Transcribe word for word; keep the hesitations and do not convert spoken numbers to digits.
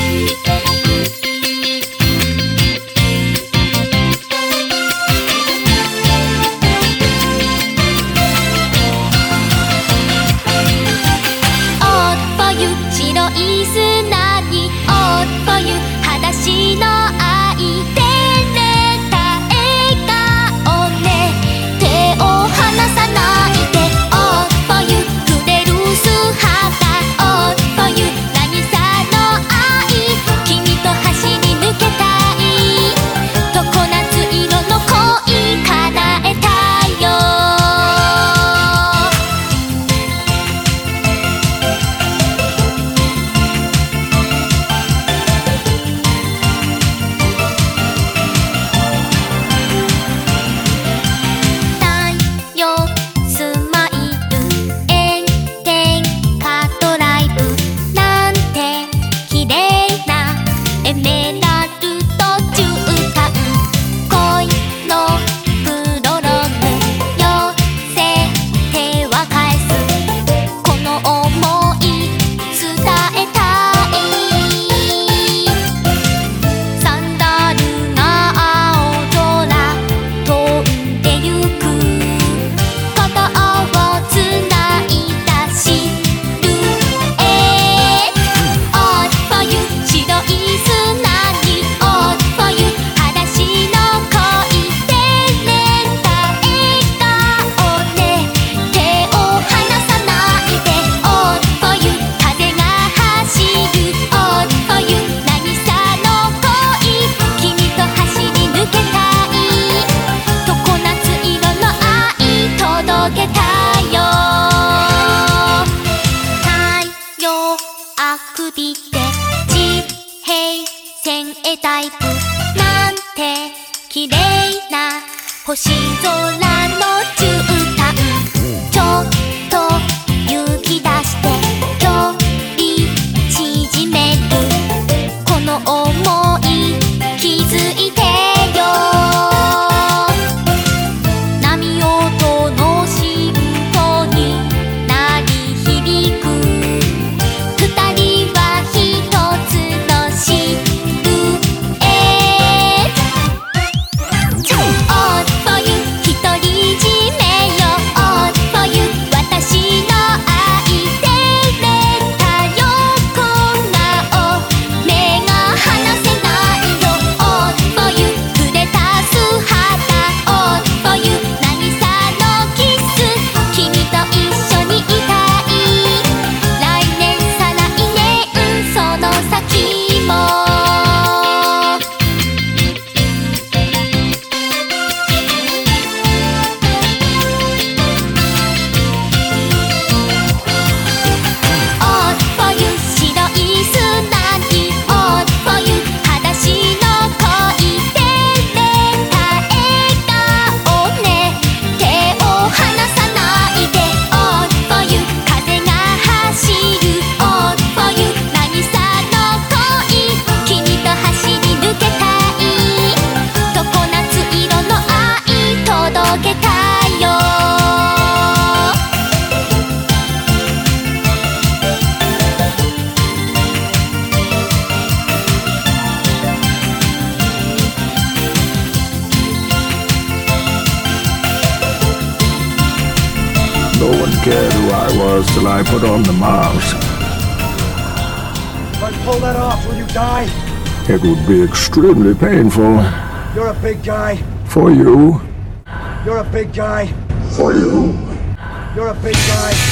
タイプなんて綺麗な星空の絨毯、ちょっと勇気出して距離縮める、この想い気づいてよ。波音のシンフォニー鳴り響く、二人は一つのシルエット。 All for you 独り占めよ All for you 私の愛でれた横顔、目が離せないよ All for you 触れた素肌 All for you 渚のキス、君と一緒にいたい、来年再来年その先も。All for you 白い砂に All for you 裸足の恋でれた笑顔ね、手を離さないで All for you 風が走る All for you 渚の恋、君と走り抜けたい、常夏色の愛届けたいよ。 No one cared who I was till I put on the mask. If I pull that off, will you die? It would be extremely painful. You're a big guy. For you. You're a big guy. For you. You're a big guy.